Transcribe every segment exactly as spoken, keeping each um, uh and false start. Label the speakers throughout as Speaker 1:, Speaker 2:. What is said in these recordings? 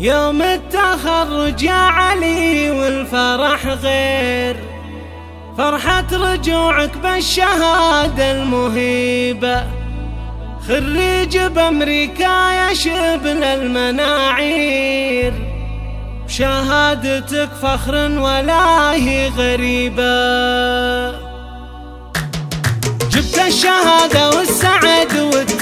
Speaker 1: يوم التخرج يا علي والفرح غير، فرحة رجوعك بالشهادة المهيبة، خريج بأمريكا يا شبل المناعير، شهادتك فخر ولا هي غريبة. جبت الشهادة والسعد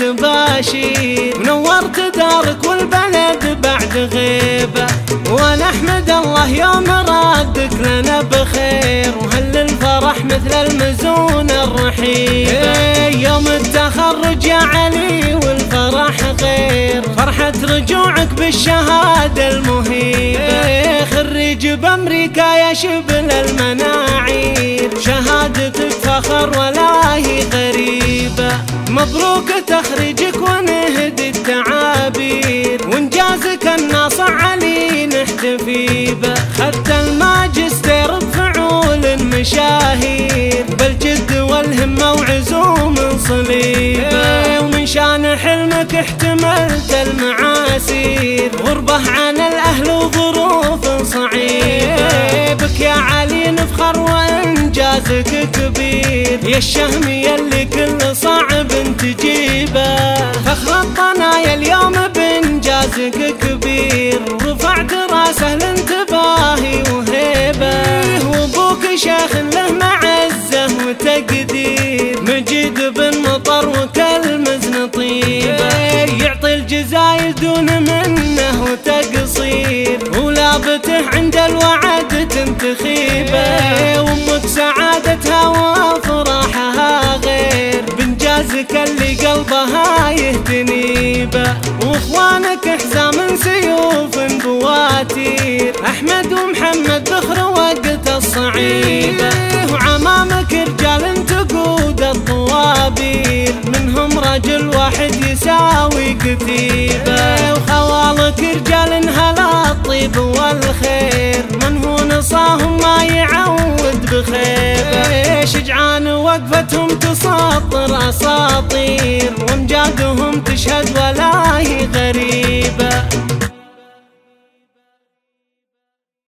Speaker 1: والتباشير، ونورت دارك والبلد بعد غيبة، ونحمد الله يوم رادك لنا بخير، وهل الفرح مثل المزون الرحيبة. يوم التخرج يا علي والفرح غير، فرحة رجوعك بالشهادة المهيبة، خريج بأمريكا يا شبل المناعير، شهادتك فخر ولا هي غريبة. مبروك تخريجك ونهدي التعابير، وانجازك الناصع علي نحتفي به، خدت الماجستير بفعول مشاهير، بالجد والهمة وعزوم صليبة، ومن شان حلمك احتملت المعاسير، غربة عن الأهل وظروف صعيبة، بك يا علي نفخر وانجازك كبير، يا الشهم يلي كل صعب تجيبه، فخر الطنايا اليوم بانجازك كبير، ورفعت راسه لانتباهي وهيبه، وابوك شيخ له معزه وتقدير، مجيد بن مطر وكالمزن طيبه، يعطي الجزايل دون منه وتقصير، ولابته عند الوعد تنتخيبه، وامك سعادتها وافراحها غير، بانجازك اللي قلبها يهتني به، واخوانك حزام سيوف بواتير، احمد ومحمد ذخر وقت الصعيبه، وعمامك رجال تقود الطوابير، منهم رجل واحد يساوي كتيبه، وخوالك رجال هلا الطيب والخير، من هو نصاهم ما يعود بخيبه، شجعان وقفتهم تسطر اساطير، وامجادهم تشهد ولا هي غريبه.